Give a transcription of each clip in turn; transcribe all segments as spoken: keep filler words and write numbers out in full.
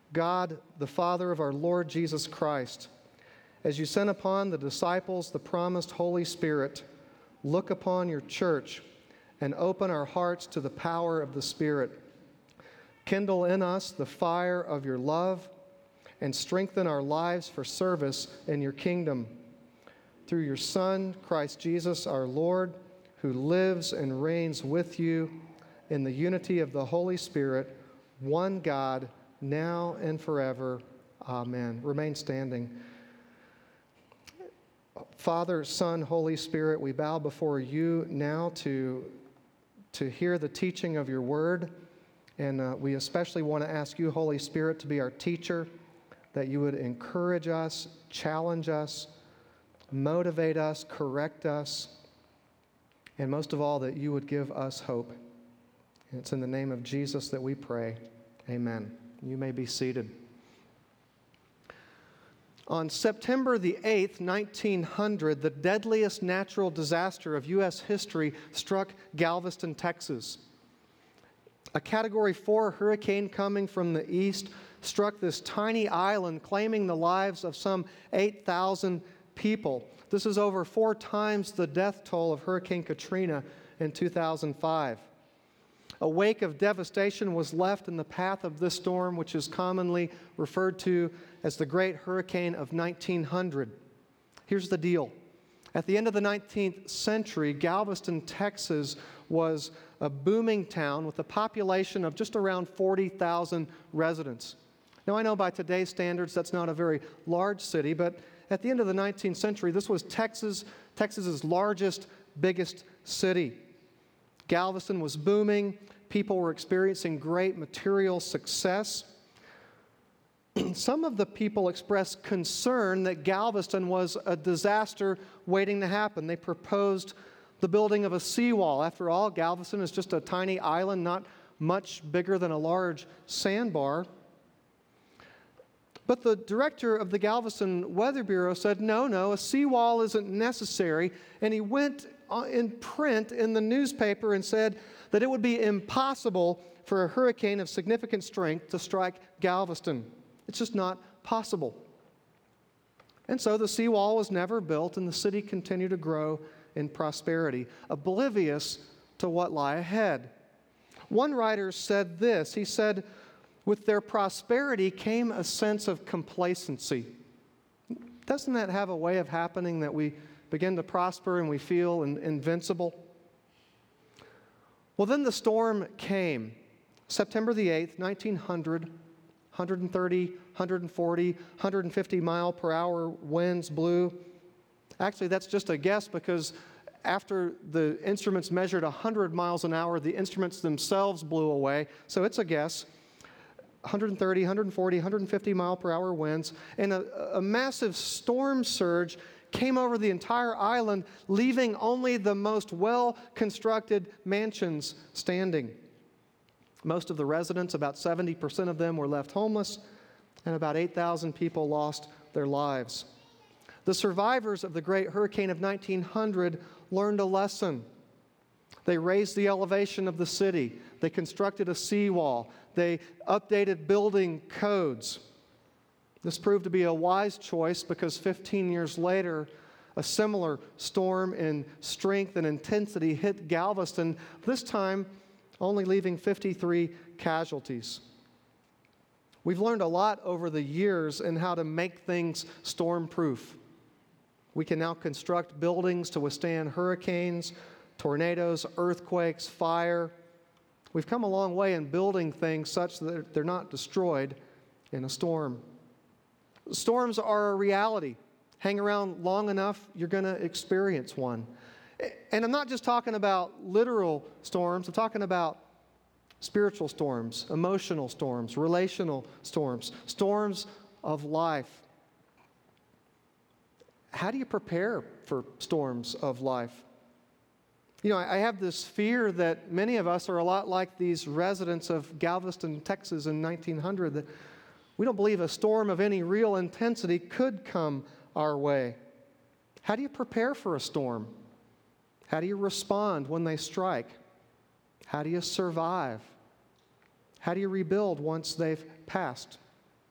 God, the Father of our Lord Jesus Christ, as you sent upon the disciples the promised Holy Spirit, look upon your church and open our hearts to the power of the Spirit. Kindle in us the fire of your love and strengthen our lives for service in your kingdom. Through your Son, Christ Jesus our Lord, who lives and reigns with you in the unity of the Holy Spirit, one God, now and forever. Amen. Remain standing. Father, Son, Holy Spirit, we bow before you now to, to hear the teaching of your word. And uh, we especially want to ask you, Holy Spirit, to be our teacher, that you would encourage us, challenge us, motivate us, correct us, and most of all, that you would give us hope. And it's in the name of Jesus that we pray. Amen. You may be seated. On September the eighth, nineteen hundred, the deadliest natural disaster of U S history struck Galveston, Texas. A Category four hurricane coming from the east struck this tiny island, claiming the lives of some eight thousand people. This is over four times the death toll of Hurricane Katrina in two thousand five. A wake of devastation was left in the path of this storm, which is commonly referred to as the Great Hurricane of nineteen hundred. Here's the deal. At the end of the nineteenth century, Galveston, Texas was a booming town with a population of just around forty thousand residents. Now, I know by today's standards that's not a very large city, but at the end of the nineteenth century, this was Texas, Texas's largest, biggest city. Galveston was booming. People were experiencing great material success. Some of the people expressed concern that Galveston was a disaster waiting to happen. They proposed the building of a seawall. After all, Galveston is just a tiny island, not much bigger than a large sandbar. But the director of the Galveston Weather Bureau said, no, no, a seawall isn't necessary. And he went in print in the newspaper and said that it would be impossible for a hurricane of significant strength to strike Galveston. It's just not possible. And so the seawall was never built, and the city continued to grow in prosperity, oblivious to what lay ahead. One writer said this. He said, with their prosperity came a sense of complacency. Doesn't that have a way of happening, that we begin to prosper and we feel in, invincible? Well, then the storm came. September the eighth, nineteen hundred, one hundred thirty, one hundred forty, one hundred fifty mile per hour winds blew. Actually, that's just a guess, because after the instruments measured one hundred miles an hour, the instruments themselves blew away. So it's a guess. one hundred thirty, one hundred forty, one hundred fifty mile per hour winds, and a, a massive storm surge came over the entire island, leaving only the most well-constructed mansions standing. Most of the residents, about seventy percent of them, were left homeless, and about eight thousand people lost their lives. The survivors of the Great Hurricane of nineteen hundred learned a lesson. They raised the elevation of the city. They constructed a seawall. They updated building codes. This proved to be a wise choice, because fifteen years later, a similar storm in strength and intensity hit Galveston, this time only leaving fifty-three casualties. We've learned a lot over the years in how to make things storm-proof. We can now construct buildings to withstand hurricanes, tornadoes, earthquakes, fire. We've come a long way in building things such that they're not destroyed in a storm. Storms are a reality. Hang around long enough, you're going to experience one. And I'm not just talking about literal storms. I'm talking about spiritual storms, emotional storms, relational storms, storms of life. How do you prepare for storms of life? You know, I have this fear that many of us are a lot like these residents of Galveston, Texas in nineteen hundred, that we don't believe a storm of any real intensity could come our way. How do you prepare for a storm? How do you respond when they strike? How do you survive? How do you rebuild once they've passed?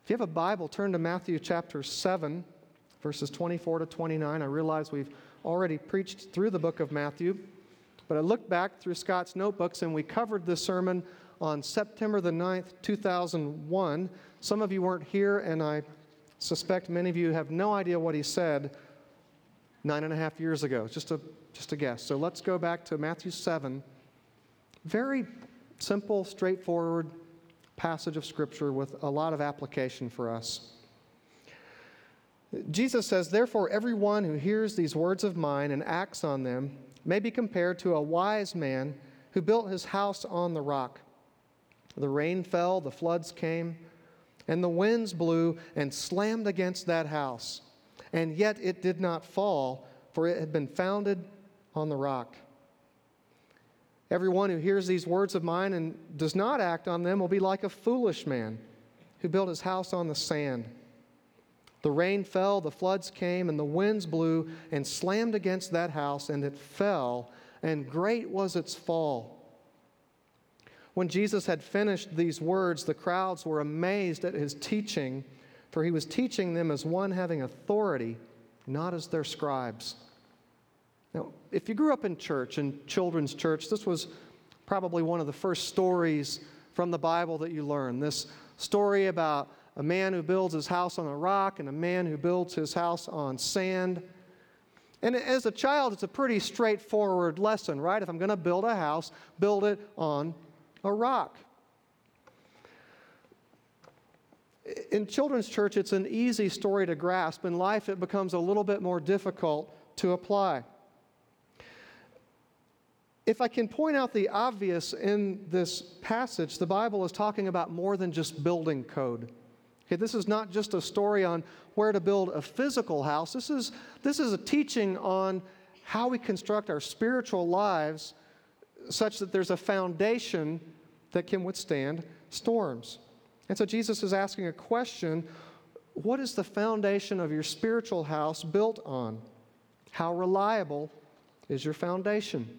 If you have a Bible, turn to Matthew chapter seven, verses twenty-four to twenty-nine. I realize we've already preached through the book of Matthew, but I looked back through Scott's notebooks and we covered this sermon on September the ninth, two thousand one. Some of you weren't here, and I suspect many of you have no idea what he said nine and a half years ago. Just a, just a guess. So let's go back to Matthew seven. Very simple, straightforward passage of Scripture with a lot of application for us. Jesus says, "Therefore, everyone who hears these words of mine and acts on them may be compared to a wise man who built his house on the rock. The rain fell, the floods came, and the winds blew and slammed against that house. And yet it did not fall, for it had been founded on the rock. Everyone who hears these words of mine and does not act on them will be like a foolish man who built his house on the sand. The rain fell, the floods came, and the winds blew and slammed against that house, and it fell, and great was its fall." When Jesus had finished these words, the crowds were amazed at his teaching, for he was teaching them as one having authority, not as their scribes. Now, if you grew up in church, in children's church, this was probably one of the first stories from the Bible that you learned. This story about a man who builds his house on a rock and a man who builds his house on sand. And as a child, it's a pretty straightforward lesson, right? If I'm going to build a house, build it on a rock. In children's church, it's an easy story to grasp. In life, it becomes a little bit more difficult to apply. If I can point out the obvious in this passage, the Bible is talking about more than just building code. Okay, this is not just a story on where to build a physical house. This is, this is a teaching on how we construct our spiritual lives such that there's a foundation that can withstand storms. And so Jesus is asking a question: what is the foundation of your spiritual house built on? How reliable is your foundation?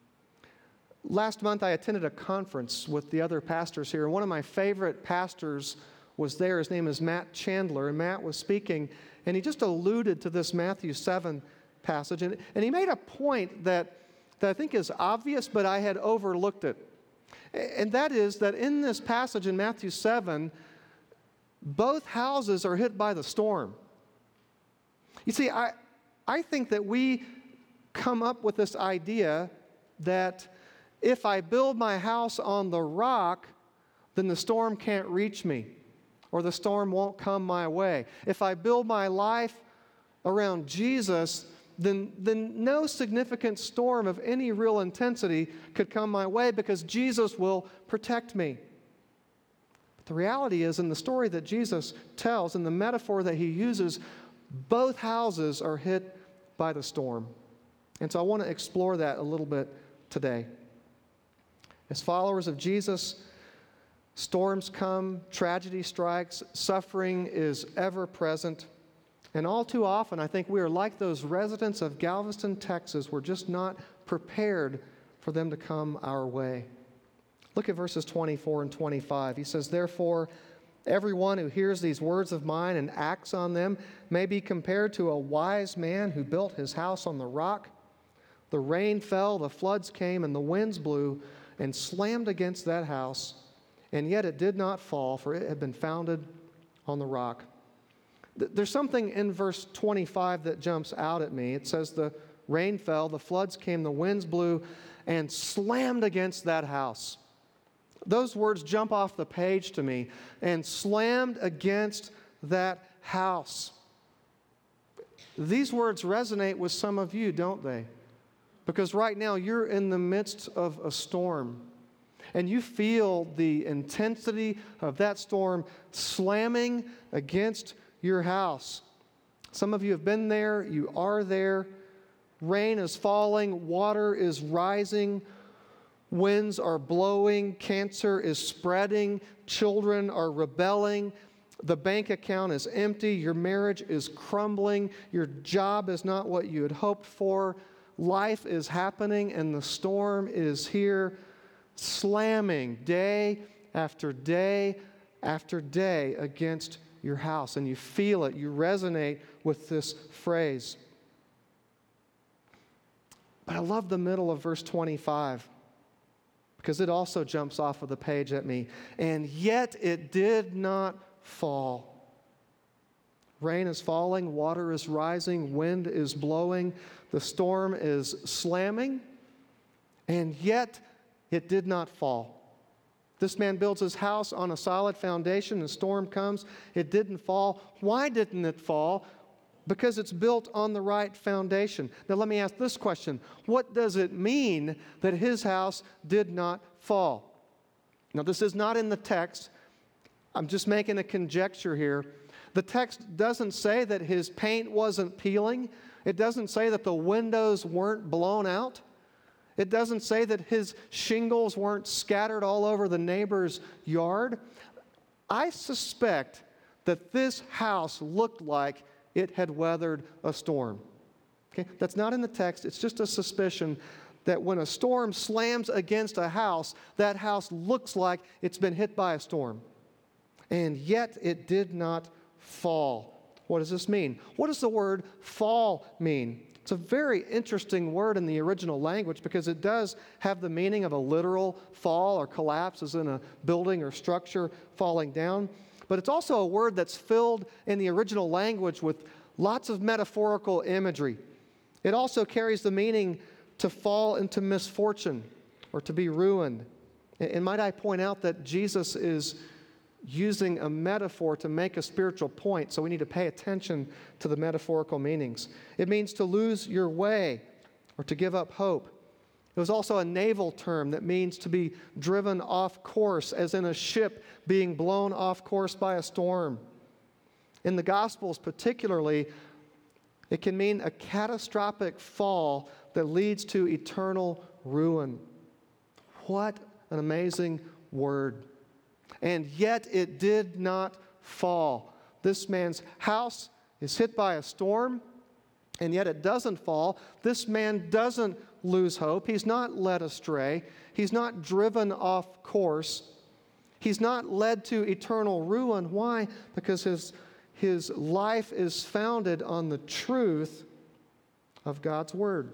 Last month, I attended a conference with the other pastors here, and one of my favorite pastors was there. His name is Matt Chandler, and Matt was speaking, and he just alluded to this Matthew seven passage, and, and he made a point that, that I think is obvious, but I had overlooked it. And that is that in this passage in Matthew seven, both houses are hit by the storm. You see, I, I think that we come up with this idea that if I build my house on the rock, then the storm can't reach me, or the storm won't come my way. If I build my life around Jesus, then, then no significant storm of any real intensity could come my way because Jesus will protect me. But the reality is, in the story that Jesus tells, in the metaphor that he uses, both houses are hit by the storm. And so I want to explore that a little bit today. As followers of Jesus, storms come, tragedy strikes, suffering is ever present. And all too often, I think we are like those residents of Galveston, Texas. We're just not prepared for them to come our way. Look at verses twenty-four and twenty-five. He says, "Therefore, everyone who hears these words of mine and acts on them may be compared to a wise man who built his house on the rock. The rain fell, the floods came, and the winds blew and slammed against that house, and yet it did not fall, for it had been founded on the rock." There's something in verse twenty-five that jumps out at me. It says, "The rain fell, the floods came, the winds blew, and slammed against that house." Those words jump off the page to me. And slammed against that house. These words resonate with some of you, don't they? Because right now you're in the midst of a storm. And you feel the intensity of that storm slamming against your house. Some of you have been there, you are there. Rain is falling, water is rising, winds are blowing, cancer is spreading, children are rebelling, the bank account is empty, your marriage is crumbling, your job is not what you had hoped for, life is happening, and the storm is here, slamming day after day after day against your house. And you feel it. You resonate with this phrase. But I love the middle of verse twenty-five because it also jumps off of the page at me. And yet it did not fall. Rain is falling, water is rising, wind is blowing, the storm is slamming, and yet it did not fall. This man builds his house on a solid foundation, the storm comes, it didn't fall. Why didn't it fall? Because it's built on the right foundation. Now let me ask this question. What does it mean that his house did not fall? Now this is not in the text. I'm just making a conjecture here. The text doesn't say that his paint wasn't peeling. It doesn't say that the windows weren't blown out. It doesn't say that his shingles weren't scattered all over the neighbor's yard. I suspect that this house looked like it had weathered a storm. Okay? That's not in the text. It's just a suspicion that when a storm slams against a house, that house looks like it's been hit by a storm. And yet it did not fall. What does this mean? What does the word fall mean? It's a very interesting word in the original language because it does have the meaning of a literal fall or collapse, as in a building or structure falling down. But it's also a word that's filled in the original language with lots of metaphorical imagery. It also carries the meaning to fall into misfortune or to be ruined. And might I point out that Jesus is using a metaphor to make a spiritual point, so we need to pay attention to the metaphorical meanings. It means to lose your way or to give up hope. It was also a naval term that means to be driven off course, as in a ship being blown off course by a storm. In the Gospels particularly, it can mean a catastrophic fall that leads to eternal ruin. What an amazing word. And yet it did not fall. This man's house is hit by a storm, and yet it doesn't fall. This man doesn't lose hope. He's not led astray. He's not driven off course. He's not led to eternal ruin. Why? Because his, his life is founded on the truth of God's Word.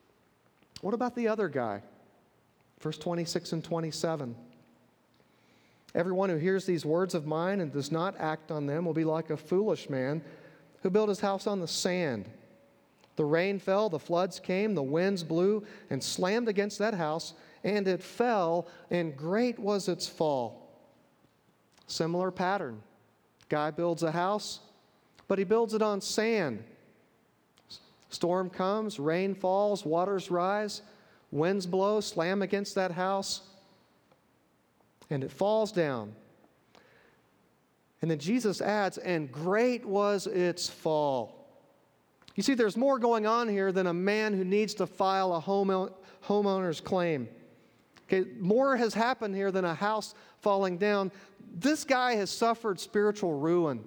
What about the other guy? Verse twenty-six and twenty-seven. Everyone who hears these words of mine and does not act on them will be like a foolish man who built his house on the sand. The rain fell, the floods came, the winds blew and slammed against that house, and it fell, and great was its fall. Similar pattern. Guy builds a house, but he builds it on sand. Storm comes, rain falls, waters rise, winds blow, slam against that house, and it falls down. And then Jesus adds, and great was its fall. You see, there's more going on here than a man who needs to file a home, homeowner's claim. Okay, more has happened here than a house falling down. This guy has suffered spiritual ruin.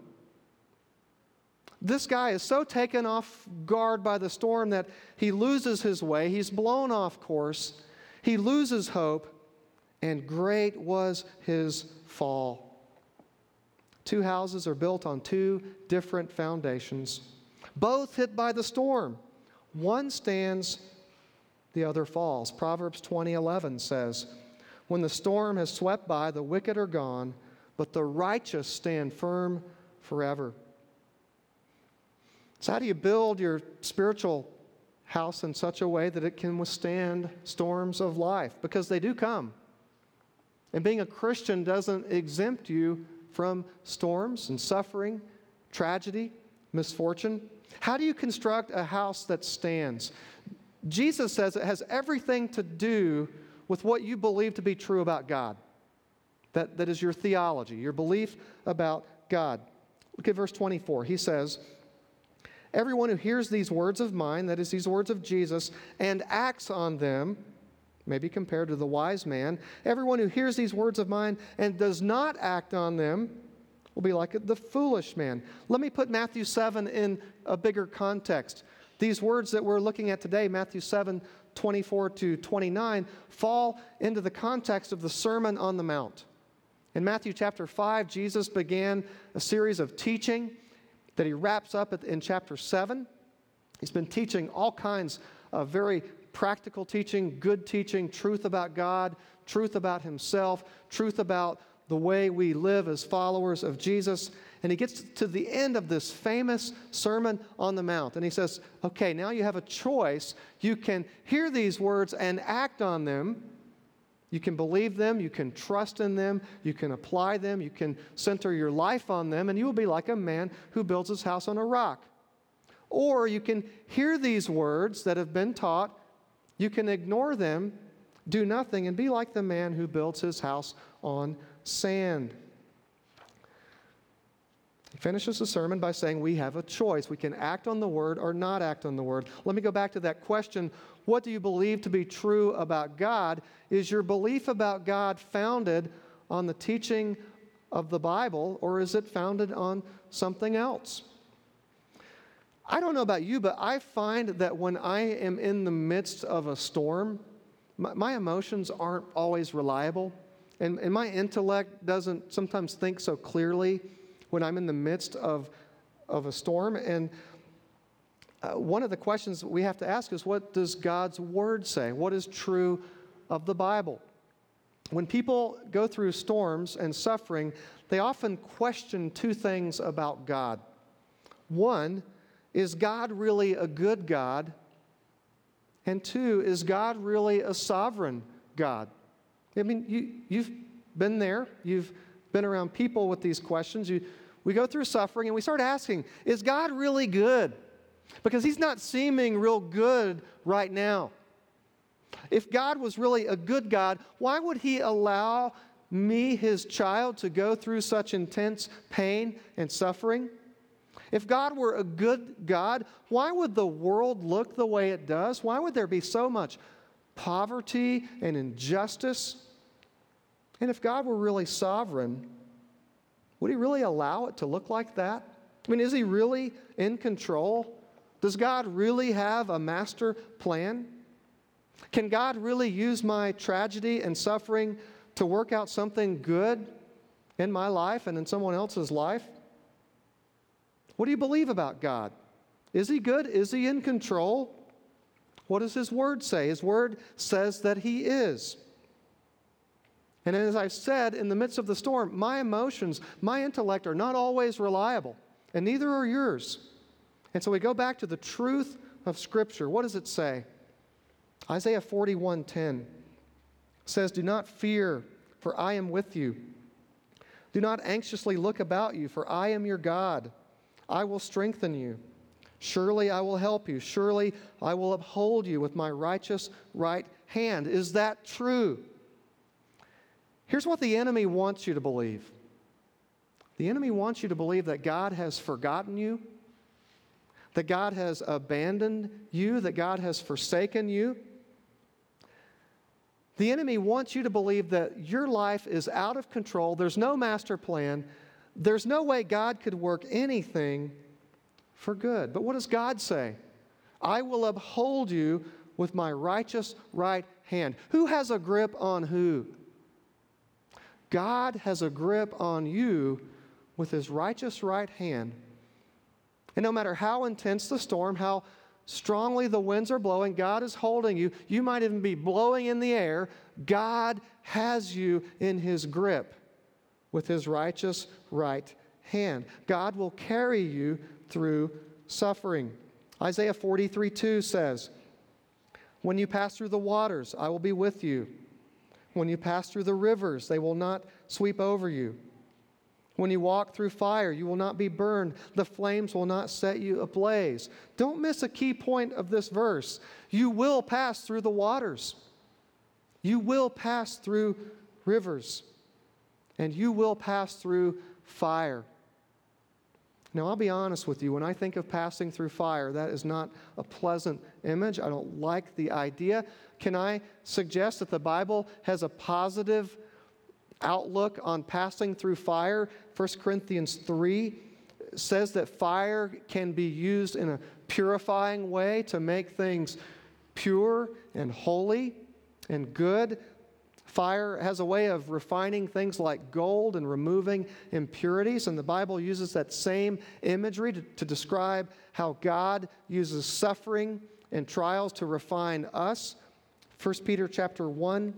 This guy is so taken off guard by the storm that he loses his way. He's blown off course. He loses hope. And great was his fall. Two houses are built on two different foundations, both hit by the storm. One stands, the other falls. Proverbs twenty eleven says, when the storm has swept by, the wicked are gone, but the righteous stand firm forever. So how do you build your spiritual house in such a way that it can withstand storms of life? Because they do come. And being a Christian doesn't exempt you from storms and suffering, tragedy, misfortune. How do you construct a house that stands? Jesus says it has everything to do with what you believe to be true about God. That, that is your theology, your belief about God. Look at verse twenty-four. He says, everyone who hears these words of mine, that is these words of Jesus, and acts on them, maybe compared to the wise man, everyone who hears these words of mine and does not act on them will be like the foolish man. Let me put Matthew seven in a bigger context. These words that we're looking at today, Matthew seven, twenty-four to twenty-nine, fall into the context of the Sermon on the Mount. In Matthew chapter five, Jesus began a series of teaching that he wraps up in chapter seven. He's been teaching all kinds of very practical teaching, good teaching, truth about God, truth about himself, truth about the way we live as followers of Jesus. And he gets to the end of this famous Sermon on the Mount, and he says, okay, now you have a choice. You can hear these words and act on them. You can believe them, you can trust in them, you can apply them, you can center your life on them, and you will be like a man who builds his house on a rock. Or you can hear these words that have been taught, you can ignore them, do nothing, and be like the man who builds his house on sand. He finishes the sermon by saying we have a choice. We can act on the word or not act on the word. Let me go back to that question. What do you believe to be true about God? Is your belief about God founded on the teaching of the Bible, or is it founded on something else? I don't know about you, but I find that when I am in the midst of a storm, my, my emotions aren't always reliable, and, and my intellect doesn't sometimes think so clearly when I'm in the midst of, of a storm. And uh, one of the questions we have to ask is, what does God's Word say? What is true of the Bible? When people go through storms and suffering, they often question two things about God. One, is God really a good God? And two, is God really a sovereign God? I mean, you, you've been there. You've been around people with these questions. You, we go through suffering and we start asking, is God really good? Because he's not seeming real good right now. If God was really a good God, why would he allow me, his child, to go through such intense pain and suffering? If God were a good God, why would the world look the way it does? Why would there be so much poverty and injustice? And if God were really sovereign, would he really allow it to look like that? I mean, is he really in control? Does God really have a master plan? Can God really use my tragedy and suffering to work out something good in my life and in someone else's life? What do you believe about God? Is he good? Is he in control? What does his word say? His word says that he is. And as I've said, in the midst of the storm, my emotions, my intellect are not always reliable, and neither are yours. And so we go back to the truth of Scripture. What does it say? Isaiah forty-one ten says, "Do not fear, for I am with you. Do not anxiously look about you, for I am your God. I will strengthen you. Surely I will help you. Surely I will uphold you with my righteous right hand." Is that true? Here's what the enemy wants you to believe. The enemy wants you to believe that God has forgotten you, that God has abandoned you, that God has forsaken you. The enemy wants you to believe that your life is out of control. There's no master plan. There's no way God could work anything for good. But what does God say? I will uphold you with my righteous right hand. Who has a grip on who? God has a grip on you with his righteous right hand. And no matter how intense the storm, how strongly the winds are blowing, God is holding you. You might even be blowing in the air. God has you in his grip with his righteous right hand. God will carry you through suffering. Isaiah forty-three two says, "When you pass through the waters, I will be with you. When you pass through the rivers, they will not sweep over you. When you walk through fire, you will not be burned. The flames will not set you ablaze." Don't miss a key point of this verse. You will pass through the waters. You will pass through rivers. And you will pass through fire. Now, I'll be honest with you. When I think of passing through fire, that is not a pleasant image. I don't like the idea. Can I suggest that the Bible has a positive outlook on passing through fire? First Corinthians three says that fire can be used in a purifying way to make things pure and holy and good. Fire has a way of refining things like gold and removing impurities, and the Bible uses that same imagery to, to describe how God uses suffering and trials to refine us. First Peter chapter one,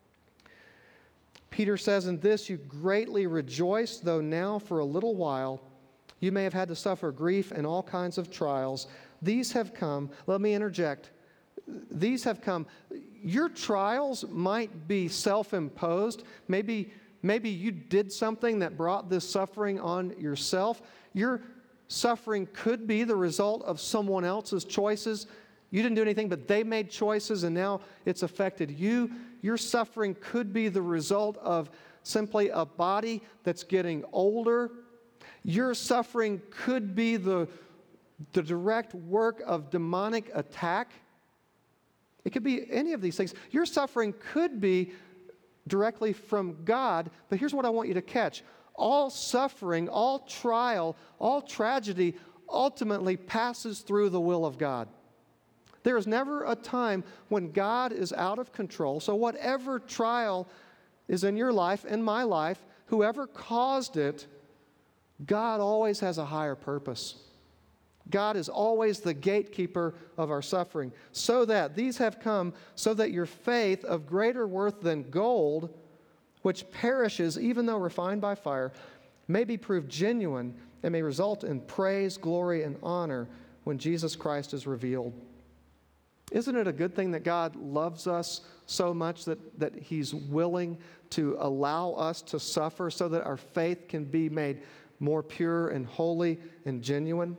Peter says, "In this you greatly rejoice, though now for a little while you may have had to suffer grief and all kinds of trials. These have come," let me interject, these have come. Your trials might be self-imposed. Maybe, maybe you did something that brought this suffering on yourself. Your suffering could be the result of someone else's choices. You didn't do anything, but they made choices, and now it's affected you. Your suffering could be the result of simply a body that's getting older. Your suffering could be the, the direct work of demonic attack. It could be any of these things. Your suffering could be directly from God, but here's what I want you to catch. All suffering, all trial, all tragedy ultimately passes through the will of God. There is never a time when God is out of control. So whatever trial is in your life, in my life, whoever caused it, God always has a higher purpose. God is always the gatekeeper of our suffering. So that, these have come so that your faith of greater worth than gold, which perishes even though refined by fire, may be proved genuine and may result in praise, glory, and honor when Jesus Christ is revealed. Isn't it a good thing that God loves us so much that, that He's willing to allow us to suffer so that our faith can be made more pure and holy and genuine?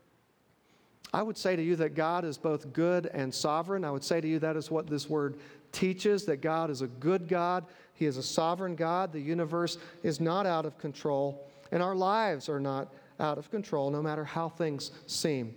I would say to you that God is both good and sovereign. I would say to you that is what this word teaches, that God is a good God. He is a sovereign God. The universe is not out of control, and our lives are not out of control, no matter how things seem.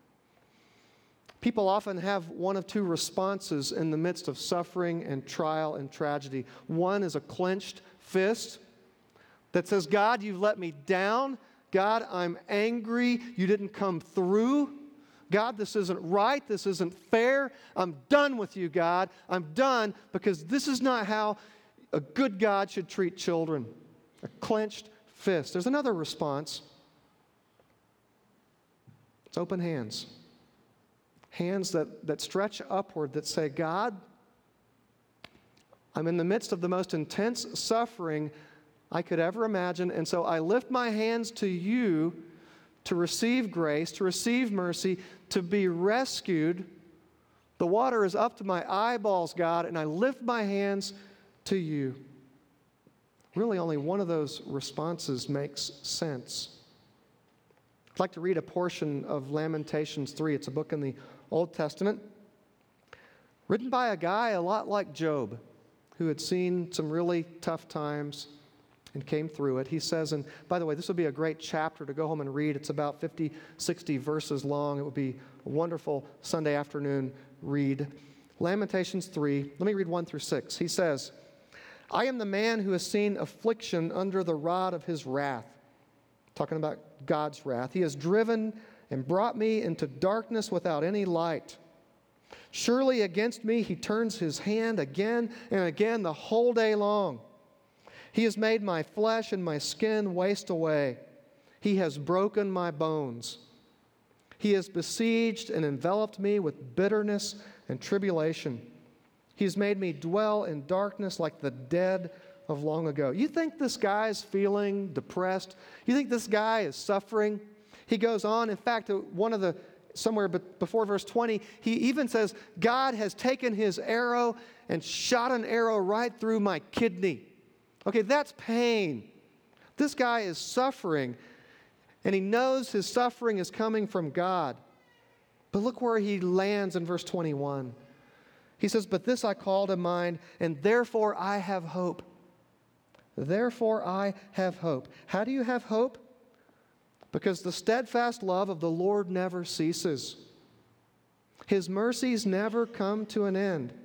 People often have one of two responses in the midst of suffering and trial and tragedy. One is a clenched fist that says, God, you've let me down. God, I'm angry. You didn't come through. God, this isn't right. This isn't fair. I'm done with you, God. I'm done because this is not how a good God should treat children. A clenched fist. There's another response. It's open hands. Hands that, that stretch upward that say, God, I'm in the midst of the most intense suffering I could ever imagine, and so I lift my hands to you to receive grace, to receive mercy, to be rescued. The water is up to my eyeballs, God, and I lift my hands to you. Really, only one of those responses makes sense. I'd like to read a portion of Lamentations three. It's a book in the Old Testament, written by a guy a lot like Job, who had seen some really tough times and came through it. He says, and by the way, this would be a great chapter to go home and read. It's about fifty, sixty verses long. It would be a wonderful Sunday afternoon read. Lamentations three, let me read one through six. He says, I am the man who has seen affliction under the rod of his wrath. Talking about God's wrath. He has driven and brought me into darkness without any light. Surely against me he turns his hand again and again the whole day long. He has made my flesh and my skin waste away. He has broken my bones. He has besieged and enveloped me with bitterness and tribulation. He has made me dwell in darkness like the dead of long ago. You think this guy is feeling depressed? You think this guy is suffering? He goes on, in fact, one of the, somewhere before verse twenty, he even says, God has taken his arrow and shot an arrow right through my kidney. Okay, that's pain. This guy is suffering, and he knows his suffering is coming from God. But look where he lands in verse twenty-one. He says, but this I call to mind, and therefore I have hope. Therefore I have hope. How do you have hope? Because the steadfast love of the Lord never ceases. His mercies never come to an end.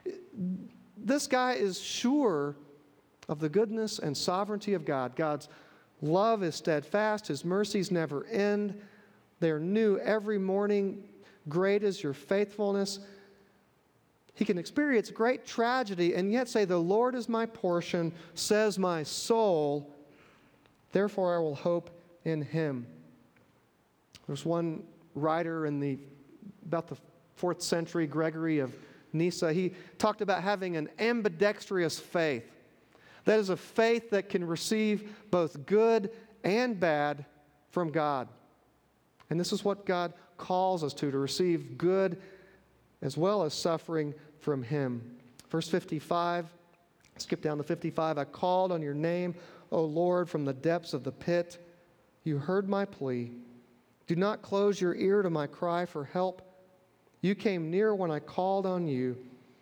This guy is sure of the goodness and sovereignty of God. God's love is steadfast. His mercies never end. They are new every morning. Great is your faithfulness. he can experience great tragedy and yet say, the Lord is my portion, says my soul, therefore I will hope in him. There's one writer in the about the fourth century, Gregory of Nyssa. He talked about having an ambidextrous faith. That is a faith that can receive both good and bad from God. And this is what God calls us to, to receive good as well as suffering from him. Verse fifty-five, skip down to fifty-five. I called on your name, O Lord, from the depths of the pit. You heard my plea. Do not close your ear to my cry for help. You came near when I called on you.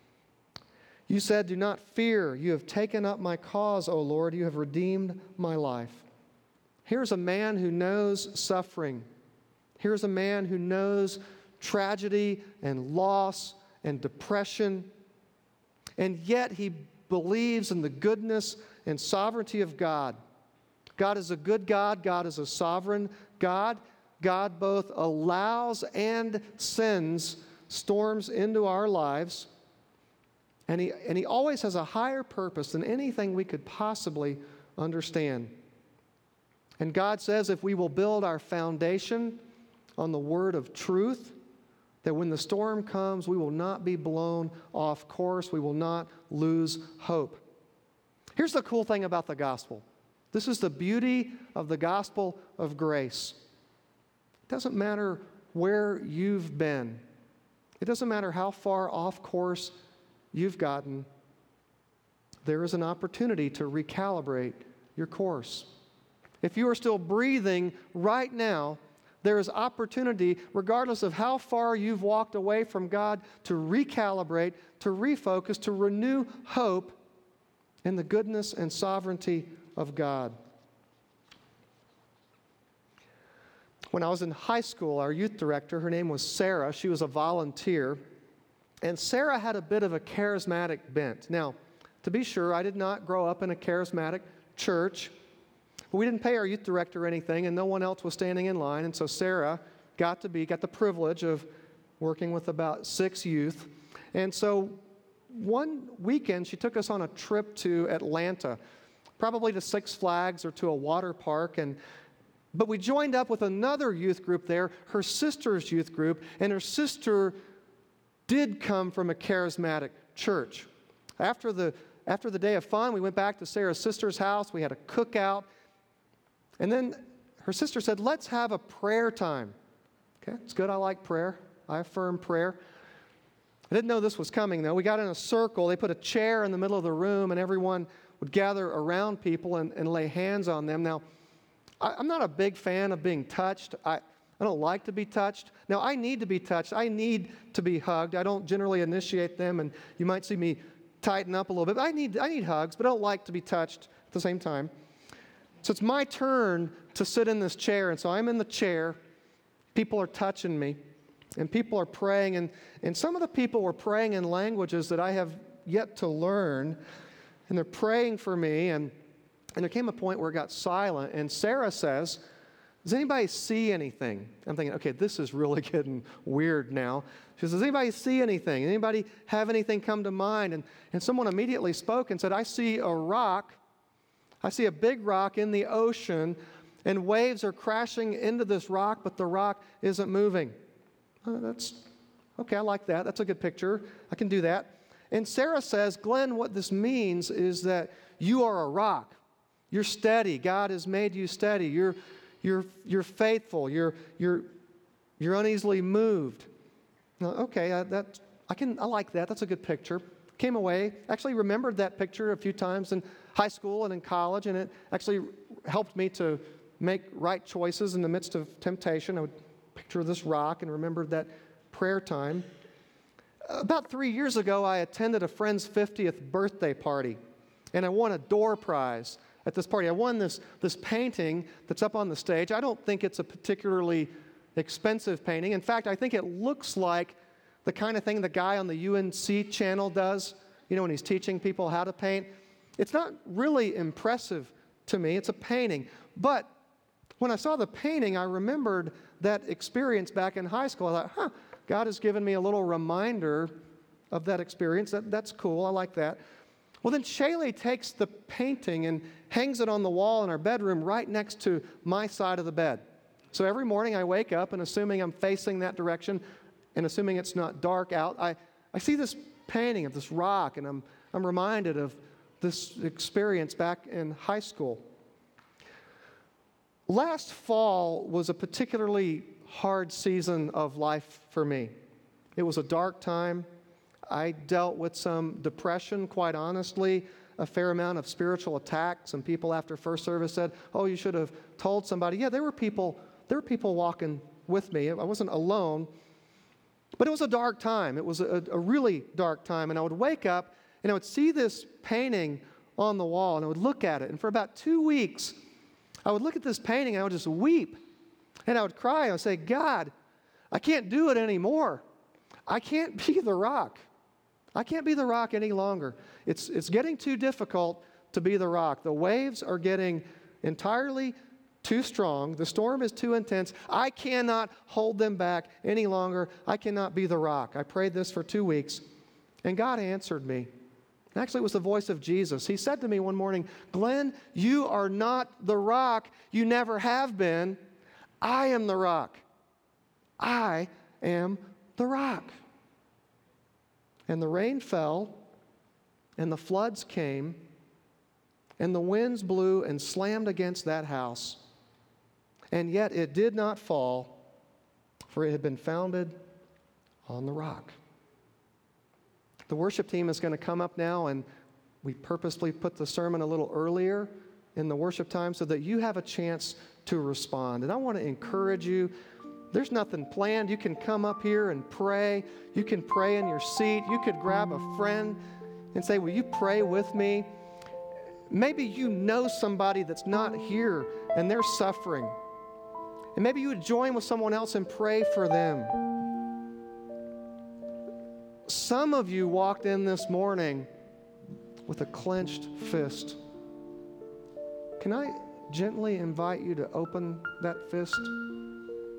You said, do not fear. You have taken up my cause, O Lord. You have redeemed my life. Here's a man who knows suffering. Here's a man who knows tragedy and loss and depression. And yet he believes in the goodness and sovereignty of God. God is a good God. God is a sovereign God. God both allows and sends storms into our lives. And he, and he always has a higher purpose than anything we could possibly understand. And God says if we will build our foundation on the word of truth, that when the storm comes, we will not be blown off course. We will not lose hope. Here's the cool thing about the gospel. This is the beauty of the gospel of grace. It doesn't matter where you've been. It doesn't matter how far off course you've gotten. There is an opportunity to recalibrate your course. If you are still breathing right now, there is opportunity, regardless of how far you've walked away from God, to recalibrate, to refocus, to renew hope in the goodness and sovereignty of God. When I was in high school, our youth director, her name was Sarah. She was a volunteer. And Sarah had a bit of a charismatic bent. Now, to be sure, I did not grow up in a charismatic church. But we didn't pay our youth director anything, and no one else was standing in line. And so Sarah got to be, got the privilege of working with about six youth. And so one weekend, she took us on a trip to Atlanta, probably to Six Flags or to a water park. And But we joined up with another youth group there, her sister's youth group, and her sister did come from a charismatic church. After the, after the day of fun, we went back to Sarah's sister's house. We had a cookout. And then her sister said, let's have a prayer time. Okay, it's good. I like prayer. I affirm prayer. I didn't know this was coming, though. We got in a circle. They put a chair in the middle of the room, and everyone would gather around people and, and lay hands on them. Now, I, I'm not a big fan of being touched. I, I don't like to be touched. Now, I need to be touched. I need to be hugged. I don't generally initiate them, and you might see me tighten up a little bit. But I need, I need hugs, but I don't like to be touched at the same time. So it's my turn to sit in this chair, and so I'm in the chair. People are touching me, and people are praying, and, and some of the people were praying in languages that I have yet to learn, and they're praying for me, and, and there came a point where it got silent, and Sarah says, does anybody see anything? I'm thinking, okay, this is really getting weird now. She says, does anybody see anything? Anybody have anything come to mind? And, and someone immediately spoke and said, I see a rock. I see a big rock in the ocean, and waves are crashing into this rock, but the rock isn't moving. Uh, that's, okay, I like that. That's a good picture. I can do that. And Sarah says, Glenn, what this means is that you are a rock. You're steady. God has made you steady. You're, you're, you're faithful. You're, you're, you're uneasily moved. Now, okay, uh, that, I, can, I like that. That's a good picture. Came away, actually remembered that picture a few times in high school and in college, and it actually helped me to make right choices in the midst of temptation. I would picture this rock and remembered that prayer time. About three years ago, I attended a friend's fiftieth birthday party, and I won a door prize at this party. I won this, this painting that's up on the stage. I don't think it's a particularly expensive painting. In fact, I think it looks like the kind of thing the guy on the U N C channel does, you know, when he's teaching people how to paint. It's not really impressive to me. It's a painting. But when I saw the painting, I remembered that experience back in high school. I thought, huh, God has given me a little reminder of that experience. That, that's cool. I like that. Well, then Shaylee takes the painting and hangs it on the wall in our bedroom right next to my side of the bed. So every morning I wake up, and assuming I'm facing that direction and assuming it's not dark out, I, I see this painting of this rock, and I'm, I'm reminded of this experience back in high school. Last fall was a particularly hard season of life for me. It was a dark time. I dealt with some depression, quite honestly, a fair amount of spiritual attack. Some people after first service said, oh, you should have told somebody. Yeah, there were people, there were people walking with me. I wasn't alone. But it was a dark time. It was a, a really dark time. And I would wake up and I would see this painting on the wall, and I would look at it. And for about two weeks, I would look at this painting and I would just weep. And I would cry. I would say, God, I can't do it anymore. I can't be the rock. I can't be the rock any longer. It's, it's getting too difficult to be the rock. The waves are getting entirely too strong. The storm is too intense. I cannot hold them back any longer. I cannot be the rock. I prayed this for two weeks, and God answered me. Actually, it was the voice of Jesus. He said to me one morning, Glenn, you are not the rock. You never have been. I am the rock. I am the rock. And the rain fell, and the floods came, and the winds blew and slammed against that house. And yet it did not fall, for it had been founded on the rock. The worship team is going to come up now, and we purposely put the sermon a little earlier in the worship time so that you have a chance to respond. And I want to encourage you. There's nothing planned. You can come up here and pray. You can pray in your seat. You could grab a friend and say, will you pray with me? Maybe you know somebody that's not here and they're suffering. And maybe you would join with someone else and pray for them. Some of you walked in this morning with a clenched fist. Can I gently invite you to open that fist?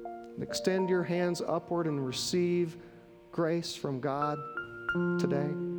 Extend your hands upward and receive grace from God today.